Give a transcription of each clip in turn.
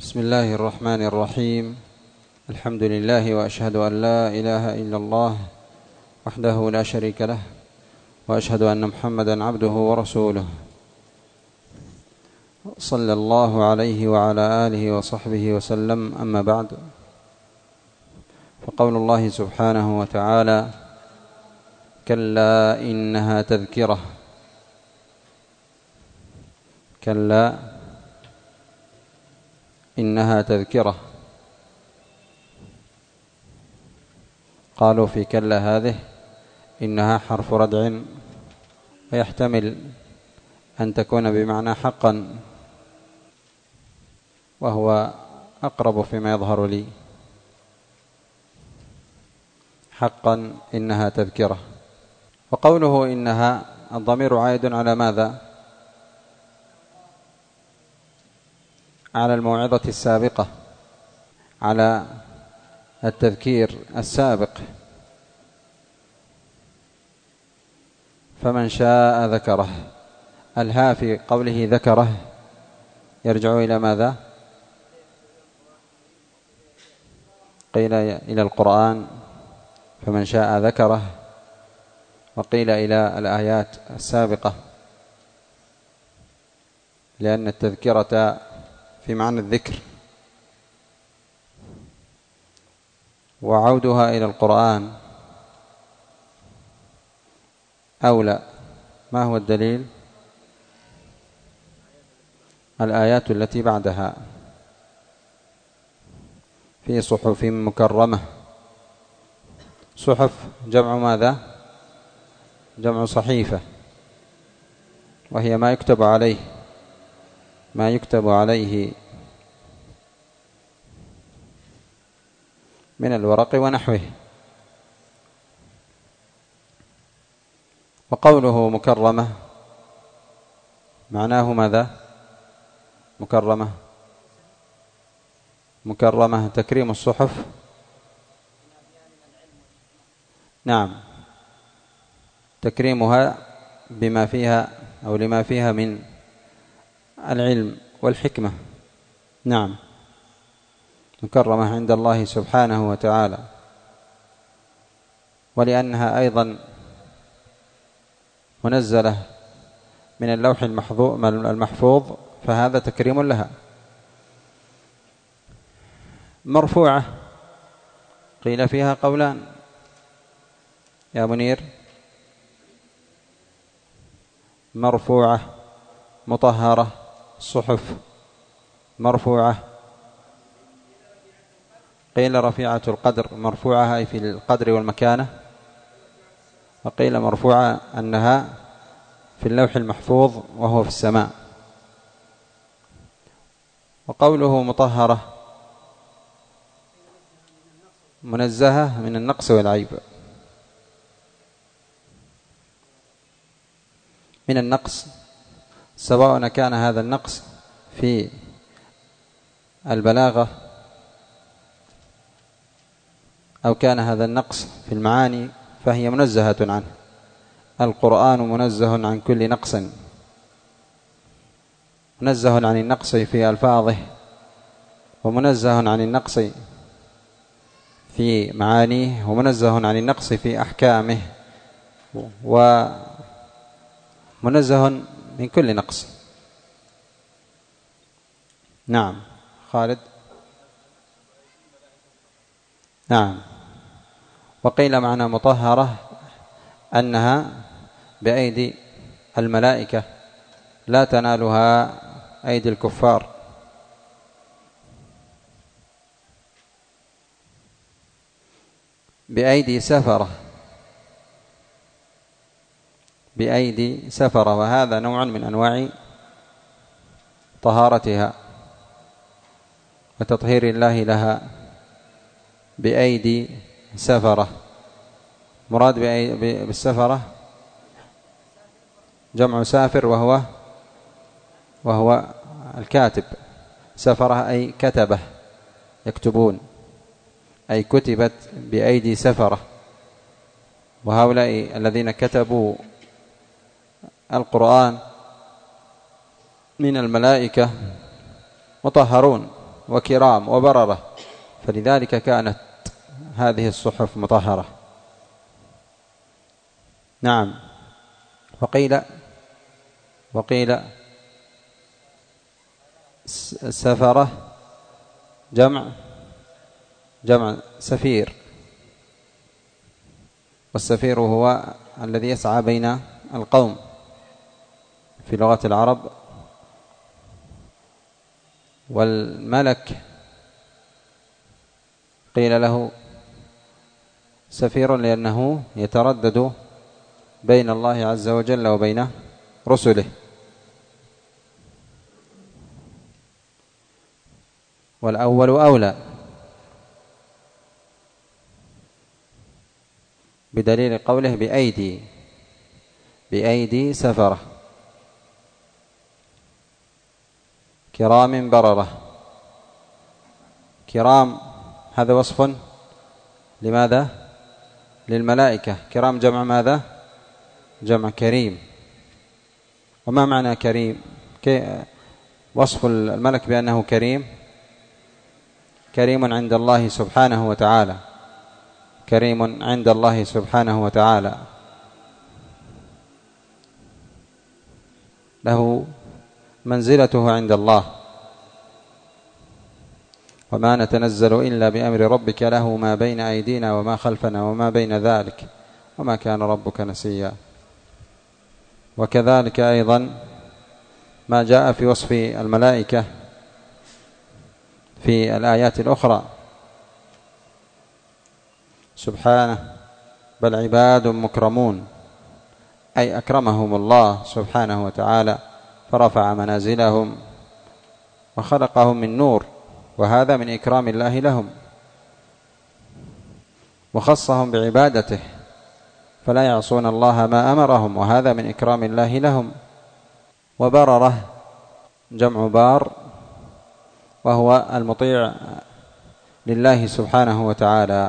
بسم الله الرحمن الرحيم. الحمد لله وأشهد أن لا إله إلا الله وحده لا شريك له، وأشهد أن محمدا عبده ورسوله، صلى الله عليه وعلى آله وصحبه وسلم. أما بعد، فقول الله سبحانه وتعالى: كلا إنها تذكرة. كلا إنها تذكرة. قالوا في كلا هذه إنها حرف ردع، ويحتمل أن تكون بمعنى حقا، وهو أقرب فيما يظهر لي. حقا إنها تذكرة. وقوله إنها، الضمير عائد على ماذا؟ على الموعظة السابقة، على التذكير السابق. فمن شاء ذكره. الها في قوله ذكره يرجع إلى ماذا؟ قيل إلى القرآن فمن شاء ذكره، وقيل إلى الآيات السابقة، لأن التذكرة في معنى الذكر، وعودها إلى القرآن أولى. ما هو الدليل؟ الآيات التي بعدها: في صحف مكرمة. صحف جمع ماذا؟ جمع صحيفة، وهي ما يكتب عليه، ما يكتب عليه من الورق ونحوه. وقوله مكرمة معناه ماذا؟ مكرمة تكريم الصحف. نعم، تكريمها بما فيها أو لما فيها من العلم والحكمة. نعم، مكرمة عند الله سبحانه وتعالى. ولأنها أيضا منزلة من اللوح المحفوظ، فهذا تكريم لها. مرفوعة قيل فيها قولان يا منير. مرفوعة مطهرة، صحف مرفوعة. قيل رفيعة القدر، مرفوعة أي في القدر والمكانة، وقيل مرفوعة أنها في اللوح المحفوظ وهو في السماء. وقوله مطهرة منزهة من النقص والعيب. من النقص، سواء كان هذا النقص في البلاغة أو كان هذا النقص في المعاني، فهي منزهة عنه. القرآن منزه عن كل نقص، منزه عن النقص في ألفاظه، ومنزه عن النقص في معانيه، ومنزه عن النقص في أحكامه، ومنزه من كل نقص. نعم خالد. نعم. وقيل معنى مطهرة أنها بأيدي الملائكة، لا تنالها أيدي الكفار. بأيدي سفرة، بأيدي سفرة، وهذا نوع من أنواع طهارتها وتطهير الله لها. بأيدي سفرة، مراد بالسفرة جمع سافر، وهو الكاتب. سفرة أي كتبه، يكتبون، أي كتبت بأيدي سفرة. وهؤلاء الذين كتبوا القرآن من الملائكة مطهرون وكرام وبررة، فلذلك كانت هذه الصحف مطهرة. نعم. وقيل سفرة جمع سفير، والسفير هو الذي يسعى بين القوم في لغة العرب. والملك قيل له سفير لأنه يتردد بين الله عز وجل وبين رسله. والأول أولى بدليل قوله بأيدي سفرة كرام بررة. كرام هذا وصف لماذا؟ للملائكة. كرام جمع ماذا؟ جمع كريم. وما معنى كريم؟ وصف الملك بأنه كريم عند الله سبحانه وتعالى، كريم عند الله سبحانه وتعالى، له منزلته عند الله. وما نتنزل إلا بأمر ربك له ما بين أيدينا وما خلفنا وما بين ذلك وما كان ربك نسيا. وكذلك أيضا ما جاء في وصف الملائكة في الآيات الأخرى سبحانه بل عباد مكرمون، أي أكرمهم الله سبحانه وتعالى فرفع منازلهم وخلقهم من نور، وهذا من إكرام الله لهم، وخصهم بعبادته فلا يعصون الله ما أمرهم، وهذا من إكرام الله لهم. وبررة جمع بار، وهو المطيع لله سبحانه وتعالى.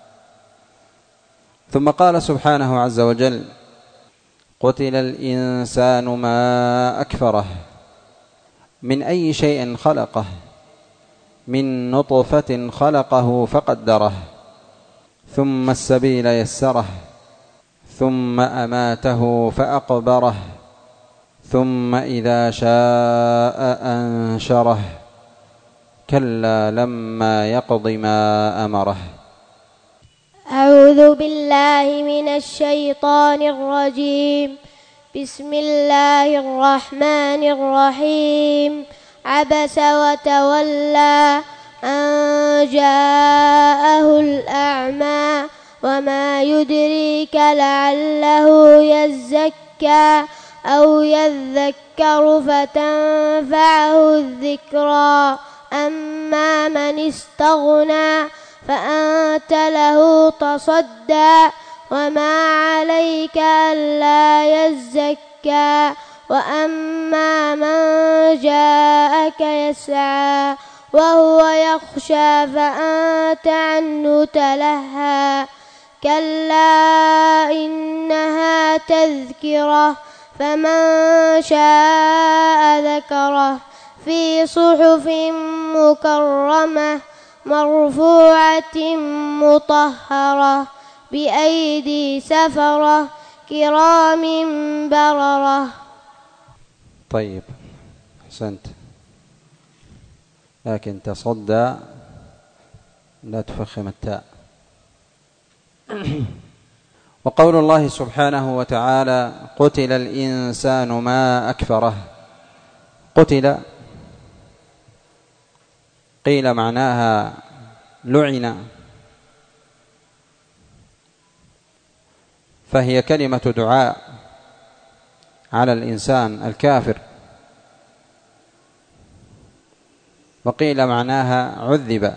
ثم قال سبحانه عز وجل قتل الإنسان ما أكفره من أي شيء خلقه من نطفة خلقه فقدره ثم السبيل يسره ثم أماته فأقبره ثم إذا شاء أنشره كلا لما يقض ما أمره. أعوذ بالله من الشيطان الرجيم. بسم الله الرحمن الرحيم. عبس وتولى أن جاءه الأعمى وما يدريك لعله يزكى أو يذكر فتنفعه الذكرى أما من استغنى فأنت له تصدى وما عليك ألا يزكى وأما من جاءك يسعى وهو يخشى فأنت عنه تلهى كلا إنها تذكرة فمن شاء ذكره في صحف مكرمة مرفوعة مطهرة بأيدي سفرة كرام بررة. طيب أحسنت، لكن تصدى لا تفخم التاء. وقول الله سبحانه وتعالى قتل الإنسان ما أكفره. قتل قيل معناها لعن، فهي كلمة دعاء على الإنسان الكافر. وقيل معناها عذب.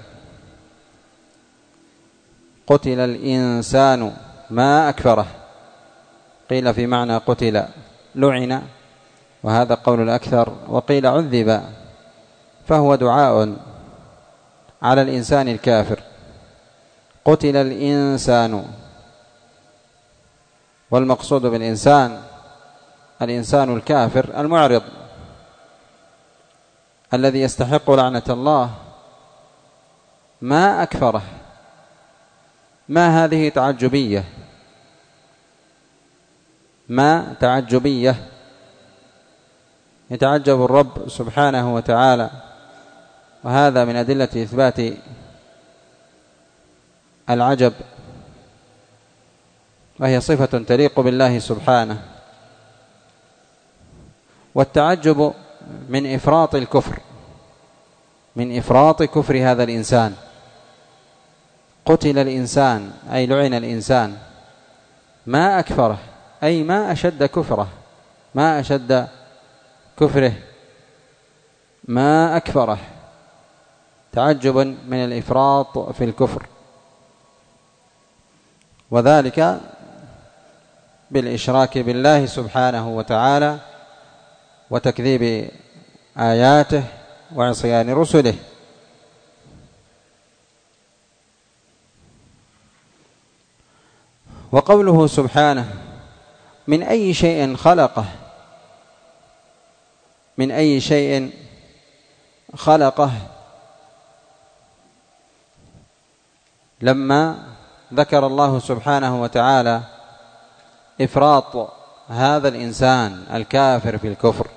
قتل الإنسان ما أكفره، قيل في معنى قتل لعن، وهذا قول الأكثر. وقيل عذب، فهو دعاء على الإنسان الكافر. قتل الإنسان، والمقصود بالإنسان الإنسان الكافر المعرض الذي يستحق لعنة الله ما أكفره. ما هذه تعجبية، ما تعجبية، يتعجب الرب سبحانه وتعالى، وهذا من أدلة إثبات العجب، وهي صفة تليق بالله سبحانه. والتعجب من إفراط الكفر، من إفراط كفر هذا الإنسان. قتل الإنسان أي لعن الإنسان، ما أكفره أي ما أشد كفره، ما أشد كفره، ما أكفره، تعجبا من الإفراط في الكفر، وذلك بالإشراك بالله سبحانه وتعالى وتكذيب آياته وعصيان رسله. وقوله سبحانه من أي شيء خلقه، من أي شيء خلقه، لما ذكر الله سبحانه وتعالى إفراط هذا الإنسان الكافر في الكفر،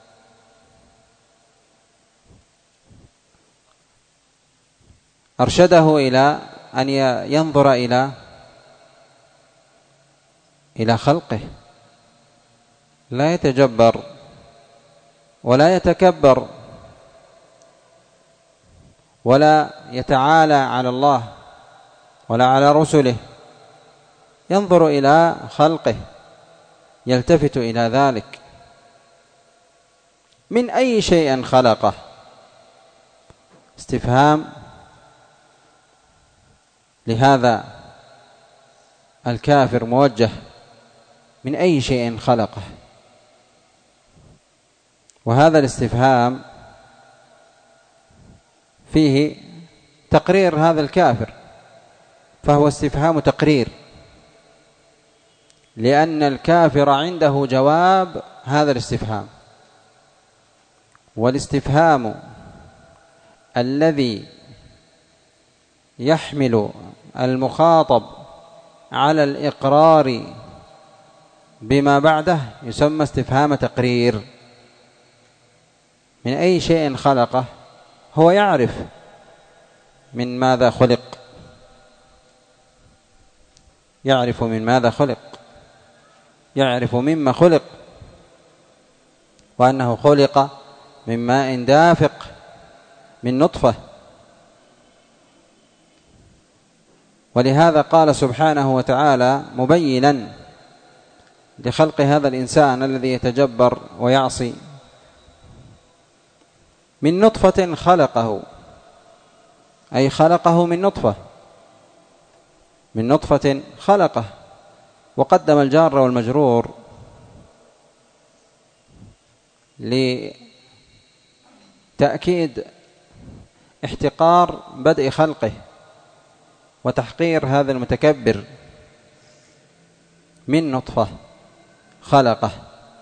أرشده إلى أن ينظر إلى خلقه، لا يتجبر ولا يتكبر ولا يتعالى على الله ولا على رسله، ينظر إلى خلقه، يلتفت إلى ذلك. من أي شيء خلقه، استفهام لهذا الكافر موجه، من أي شيء خلقه. وهذا الاستفهام فيه تقرير هذا الكافر، فهو استفهام تقرير، لأن الكافر عنده جواب هذا الاستفهام. والاستفهام الذي يحمل المخاطب على الإقرار بما بعده يسمى استفهام تقرير. من أي شيء خلقه، هو يعرف من ماذا خلق، يعرف من ماذا خلق، يعرف مما خلق، وأنه خلق من ماء دافق، من نطفة. ولهذا قال سبحانه وتعالى مبينا لخلق هذا الإنسان الذي يتجبر ويعصي: من نطفة خلقه، أي خلقه من نطفة، من نطفة خلقه. وقدم الجار والمجرور لتأكيد احتقار بدء خلقه وتحقير هذا المتكبر. من نطفة خلقه،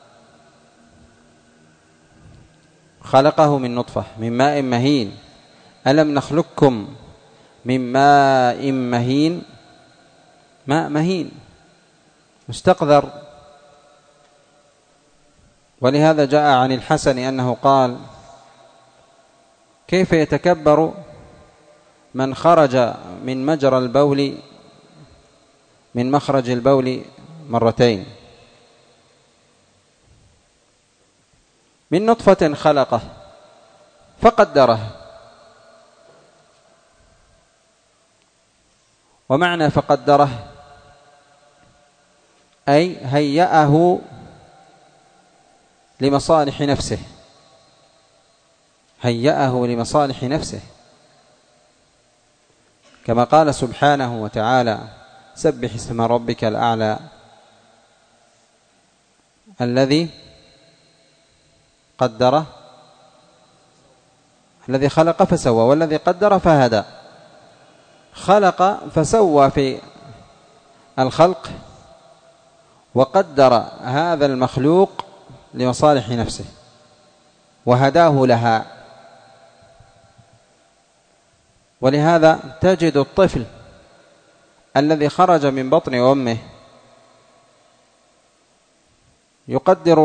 خلقه من نطفة من ماء مهين. ألم نخلقكم من ماء مهين، ماء مهين مستقذر. ولهذا جاء عن الحسن أنه قال: كيف يتكبر من خرج من مجرى البول، من مخرج البول مرتين. من نطفة خلقه فقدره. ومعنى فقدره أي هيأه لمصالح نفسه، هيأه لمصالح نفسه، كما قال سبحانه وتعالى: سبح اسم ربك الأعلى الذي قدر، الذي خلق فسوى، والذي قدر فهدى. خلق فسوى في الخلق، وقدر هذا المخلوق لمصالح نفسه وهداه لها. ولهذا تجد الطفل الذي خرج من بطن أمه يقدره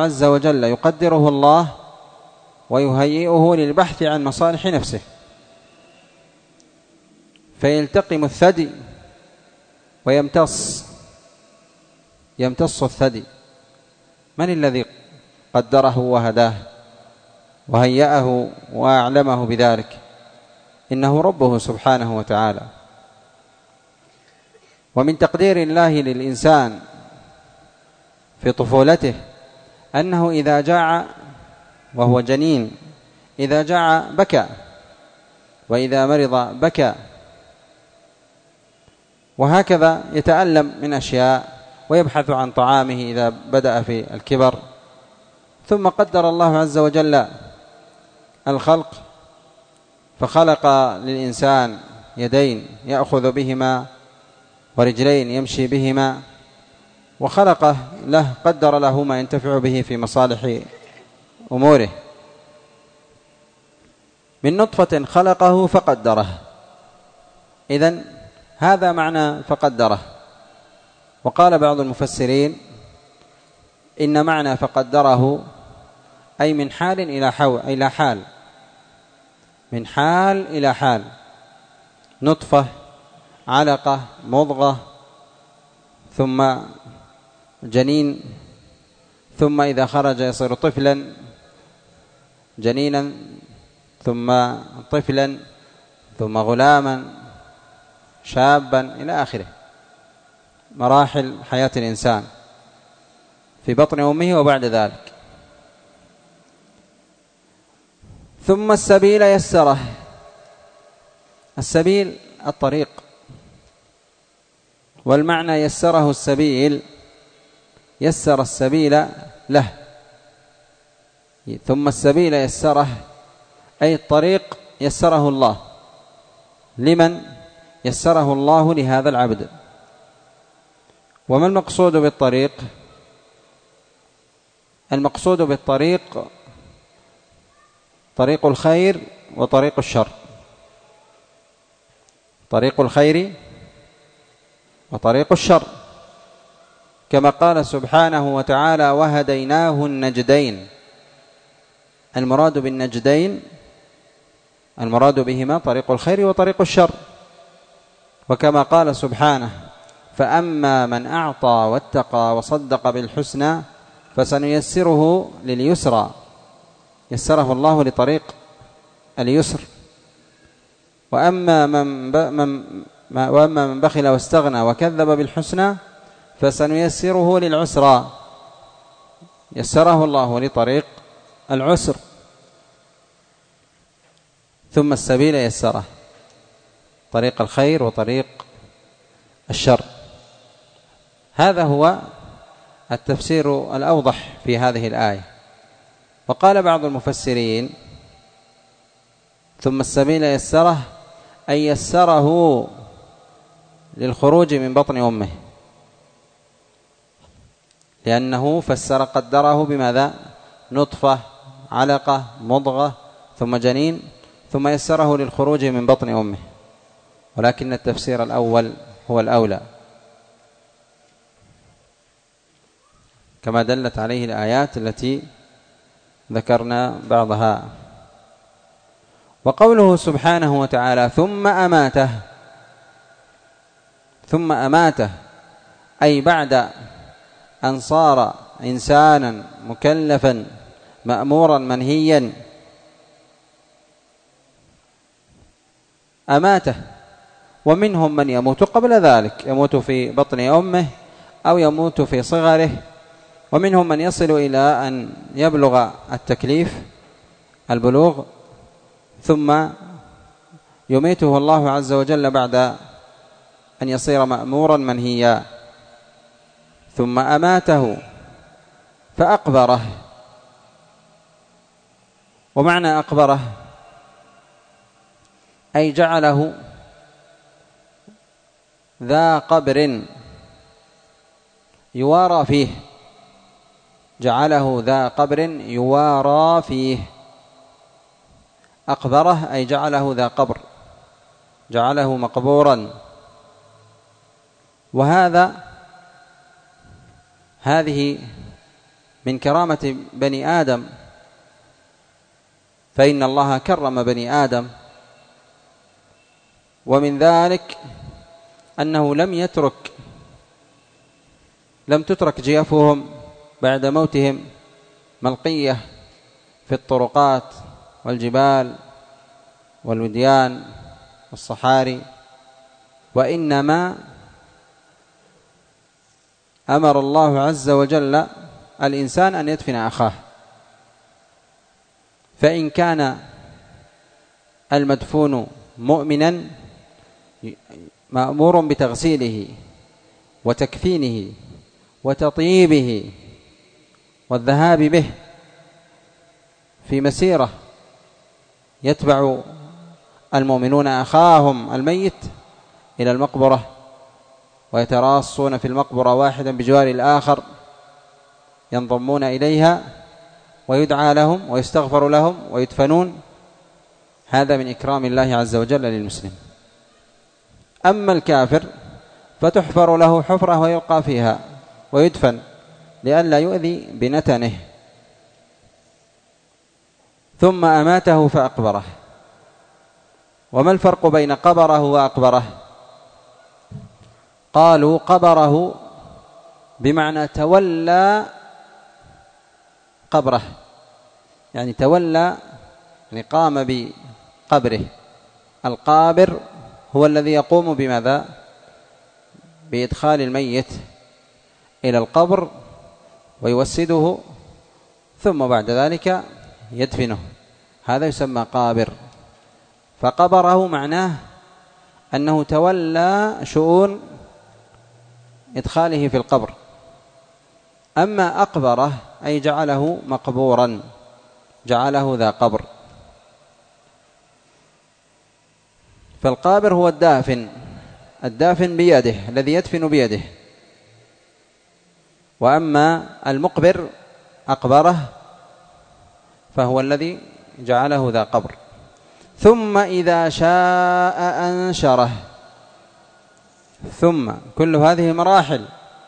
الله ويهيئه للبحث عن مصالح نفسه، فيلتقم الثدي ويمتص الثدي. من الذي قدره وهداه وهيأه وأعلمه بذلك؟ إنه ربه سبحانه وتعالى. ومن تقدير الله للإنسان في طفولته أنه إذا جاع وهو جنين، إذا جاع بكى، وإذا مرض بكى، وهكذا يتألم من أشياء ويبحث عن طعامه إذا بدأ في الكبر. ثم قدر الله عز وجل الخلق فخلق للإنسان يدين يأخذ بهما ورجلين يمشي بهما، وخلقه له قدر له ما ينتفع به في مصالح أموره. من نطفة خلقه فقدره، إذن هذا معنى فقدره. وقال بعض المفسرين إن معنى فقدره أي من حال إلى حال، من حال إلى حال، نطفة، علقة، مضغة، ثم جنين، ثم إذا خرج يصير طفلا، جنينا، ثم طفلا، ثم غلاما، شابا، إلى آخره، مراحل حياة الإنسان في بطن أمه وبعد ذلك. ثم السبيل يسره. السبيل الطريق، والمعنى يسره السبيل، يسر السبيل له. ثم السبيل يسره أي الطريق يسره الله. لمن يسره الله؟ لهذا العبد. وما المقصود بالطريق؟ المقصود بالطريق طريق الخير وطريق الشر، طريق الخير وطريق الشر، كما قال سبحانه وتعالى وهديناه النجدين. المراد بالنجدين المراد بهما طريق الخير وطريق الشر. وكما قال سبحانه فأما من أعطى واتقى وصدق بالحسنى فسنيسره لليسرى، يسره الله لطريق اليسر. وأما من بخل واستغنى وكذب بالحسنى فسنيسره للعسرى، يسره الله لطريق العسر. ثم السبيل يسره، طريق الخير وطريق الشر. هذا هو التفسير الأوضح في هذه الآية. وقال بعض المفسرين ثم السبيل يسره أي يسره للخروج من بطن أمه، لأنه فسر قدره بماذا؟ نطفة، علقة، مضغة، ثم جنين، ثم يسره للخروج من بطن أمه. ولكن التفسير الأول هو الأولى كما دلت عليه الآيات التي ذكرنا بعضها. وقوله سبحانه وتعالى ثم أماته، ثم أماته أي بعد أن صار إنسانا مكلفا مأمورا منهيا أماته. ومنهم من يموت قبل ذلك، يموت في بطن أمه أو يموت في صغره، ومنهم من يصل إلى أن يبلغ التكليف، البلوغ، ثم يميته الله عز وجل بعد أن يصير مأمورا منهيا. ثم أماته فأقبره. ومعنى أقبره أي جعله ذا قبر يوارى فيه، جعله ذا قبر يوارى فيه. أقبره أي جعله ذا قبر جعله مقبورا. هذه من كرامة بني آدم، فإن الله كرم بني آدم، ومن ذلك أنه لم تترك جيفهم بعد موتهم ملقية في الطرقات والجبال والوديان والصحاري، وإنما أمر الله عز وجل الإنسان أن يدفن أخاه، فإن كان المدفون مؤمنا مأمور بتغسيله وتكفينه وتطييبه والذهاب به في مسيرة يتبع المؤمنون أخاهم الميت إلى المقبرة، ويتراصون في المقبرة واحدا بجوار الآخر، ينضمون إليها ويدعى لهم ويستغفر لهم ويدفنون. هذا من إكرام الله عز وجل للمسلم. أما الكافر فتحفر له حفرة ويلقى فيها ويدفن لئلا يؤذي بنتنه. ثم أماته فأقبره. وما الفرق بين قبره وأقبره؟ قالوا قبره بمعنى تولى قبره، يعني تولى، يعني قام بقبره. القابر هو الذي يقوم بماذا؟ بإدخال الميت إلى القبر ويوسده، ثم بعد ذلك يدفنه، هذا يسمى قابر. فقبره معناه أنه تولى شؤون إدخاله في القبر. أما أقبره أي جعله مقبورا، جعله ذا قبر. فالقابر هو الدافن بيده، الذي يدفن بيده. وأما المقبر أقبره فهو الذي جعله ذا قبر. ثم إذا شاء أنشره. ثم كل هذه مراحل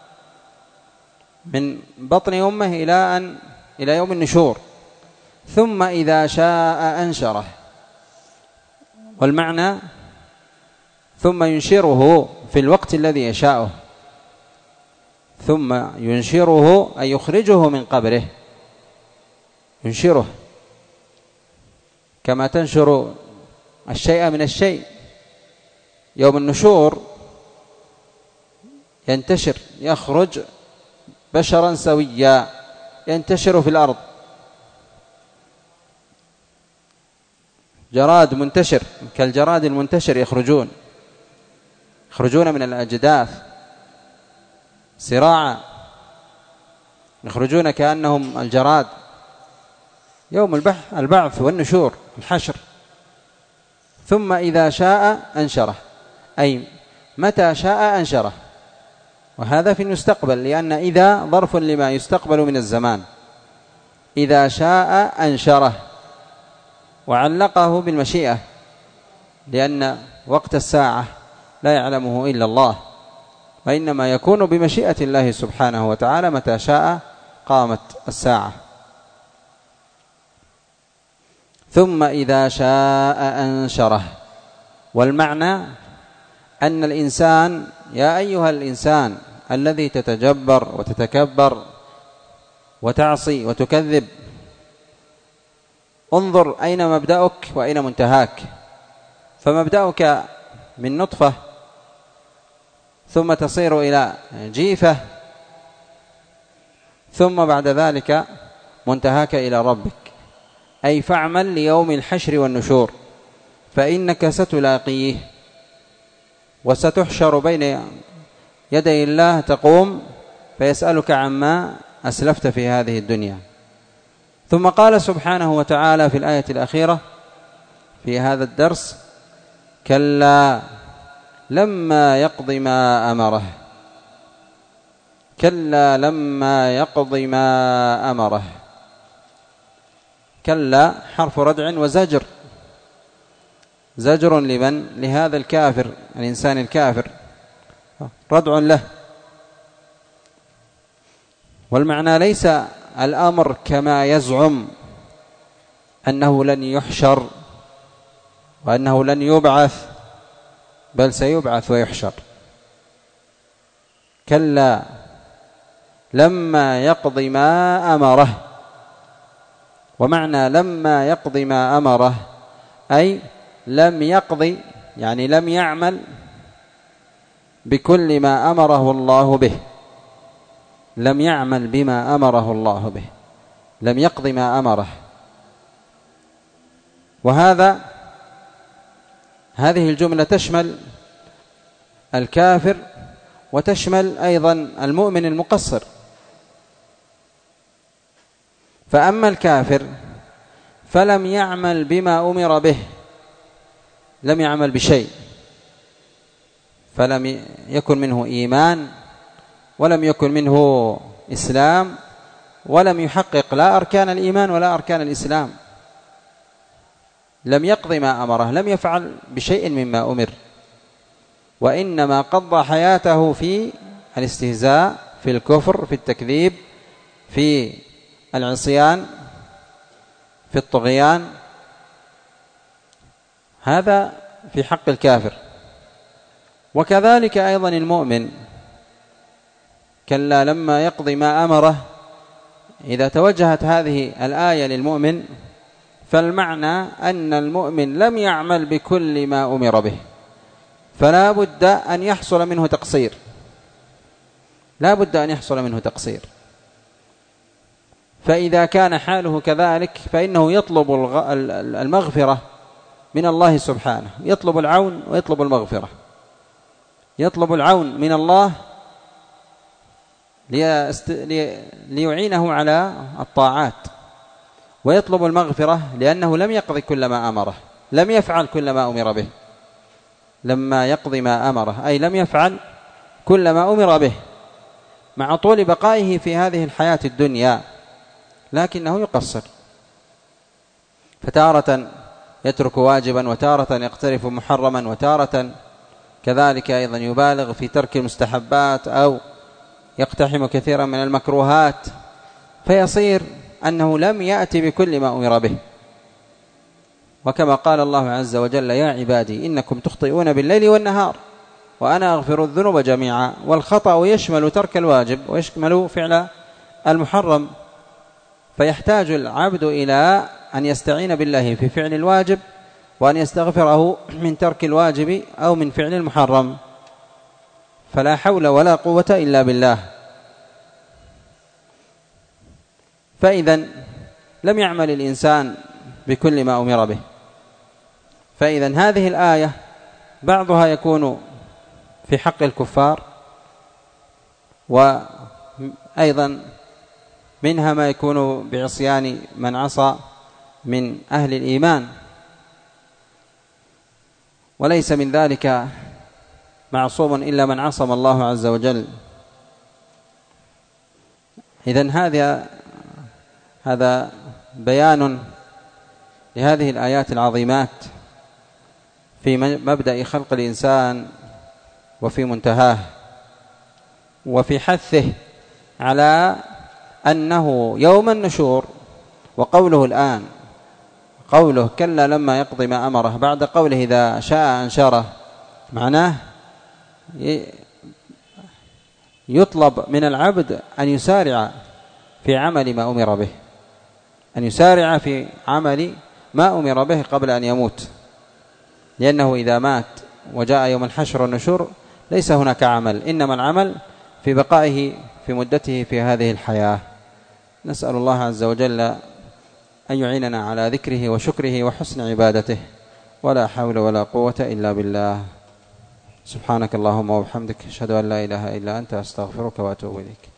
من بطن أمه إلى يوم النشور. ثم إذا شاء أنشره، والمعنى ثم ينشره في الوقت الذي يشاءه. ثم ينشره أي يخرجه من قبره، ينشره كما تنشر الشيء من الشيء. يوم النشور ينتشر، يخرج بشرا سويا، ينتشر في الأرض، جراد منتشر كالجراد المنتشر، يخرجون من الأجداث سراعا، يخرجون كأنهم الجراد. يوم البعث والنشور، الحشر. ثم إذا شاء أنشره، أي متى شاء أنشره. وهذا في المستقبل، لأن إذا ظرف لما يستقبل من الزمان. إذا شاء أنشره، وعلقه بالمشيئة، لأن وقت الساعة لا يعلمه إلا الله، وإنما يكون بمشيئة الله سبحانه وتعالى. متى شاء قامت الساعة. ثم إذا شاء أنشره. والمعنى أن الإنسان، يا أيها الإنسان الذي تتجبر وتتكبر وتعصي وتكذب، انظر أين مبدأك وأين منتهاك. فمبدأك من نطفة، ثم تصير إلى جيفة، ثم بعد ذلك منتهاك إلى ربك. أي فاعمل ليوم الحشر والنشور، فإنك ستلاقيه وستحشر بين يدي الله، تقوم فيسألك عما أسلفت في هذه الدنيا. ثم قال سبحانه وتعالى في الآية الأخيرة في هذا الدرس: كلا لما يقض ما أمره. كلا لما يقض ما أمره. كلا حرف ردع وزجر، زجر لمن؟ لهذا الكافر، الإنسان الكافر، ردع له. والمعنى ليس الأمر كما يزعم أنه لن يحشر وأنه لن يبعث، بل سيبعث ويحشر. كلا لما يقض ما أمره. ومعنى لما يقض ما أمره أي لم يقضي، يعني لم يعمل بكل ما أمره الله به، لم يعمل بما أمره الله به، لم يقض ما أمره. هذه الجملة تشمل الكافر وتشمل أيضا المؤمن المقصر. فأما الكافر فلم يعمل بما أمر به، لم يعمل بشيء، فلم يكن منه إيمان ولم يكن منه إسلام، ولم يحقق لا أركان الإيمان ولا أركان الإسلام، لم يقض ما أمره، لم يفعل بشيء مما أمر، وإنما قضى حياته في الاستهزاء، في الكفر، في التكذيب، في العصيان، في الطغيان. هذا في حق الكافر. وكذلك أيضا المؤمن، كلا لما يقضي ما أمره. إذا توجهت هذه الآية للمؤمن فالمعنى أن المؤمن لم يعمل بكل ما أمر به، فلا بد أن يحصل منه تقصير، لا بد أن يحصل منه تقصير. فإذا كان حاله كذلك فإنه يطلب المغفرة من الله سبحانه، يطلب العون ويطلب المغفرة، يطلب العون من الله ليعينه على الطاعات، ويطلب المغفرة لأنه لم يقضي كل ما أمره، لم يفعل كل ما أمر به. لما يقضي ما أمره أي لم يفعل كل ما أمر به، مع طول بقائه في هذه الحياة الدنيا، لكنه يقصر، فتارة يترك واجبا، وتارة يقترف محرما، وتارة كذلك أيضا يبالغ في ترك المستحبات أو يقتحم كثيرا من المكروهات، فيصير أنه لم يأتي بكل ما أمر به. وكما قال الله عز وجل: يا عبادي إنكم تخطئون بالليل والنهار وأنا أغفر الذنوب جميعا. والخطأ يشمل ترك الواجب ويشمل فعل المحرم، فيحتاج العبد إلى أن يستعين بالله في فعل الواجب، وأن يستغفره من ترك الواجب أو من فعل المحرم، فلا حول ولا قوة إلا بالله. فإذا لم يعمل الإنسان بكل ما أمر به. فإذا هذه الآية بعضها يكون في حق الكفار، وأيضا منها ما يكون بعصيان من عصى من أهل الإيمان، وليس من ذلك معصوم إلا من عصم الله عز وجل. إذن هذا بيان لهذه الآيات العظيمات في مبدأ خلق الإنسان وفي منتهاه، وفي حثه على أنه يوم النشور. وقوله الآن، قوله كلا لما يقضي ما أمره، بعد قوله إذا شاء أنشره، معناه يطلب من العبد أن يسارع في عمل ما أمر به، أن يسارع في عمل ما أمر به قبل أن يموت، لأنه إذا مات وجاء يوم الحشر والنشور ليس هناك عمل، إنما العمل في بقائه في مدته في هذه الحياة. نسأل الله عز وجل أن يعيننا على ذكره وشكره وحسن عبادته، ولا حول ولا قوة إلا بالله. سبحانك اللهم وبحمدك، أشهد أن لا إله إلا أنت، أستغفرك وأتوب إليك.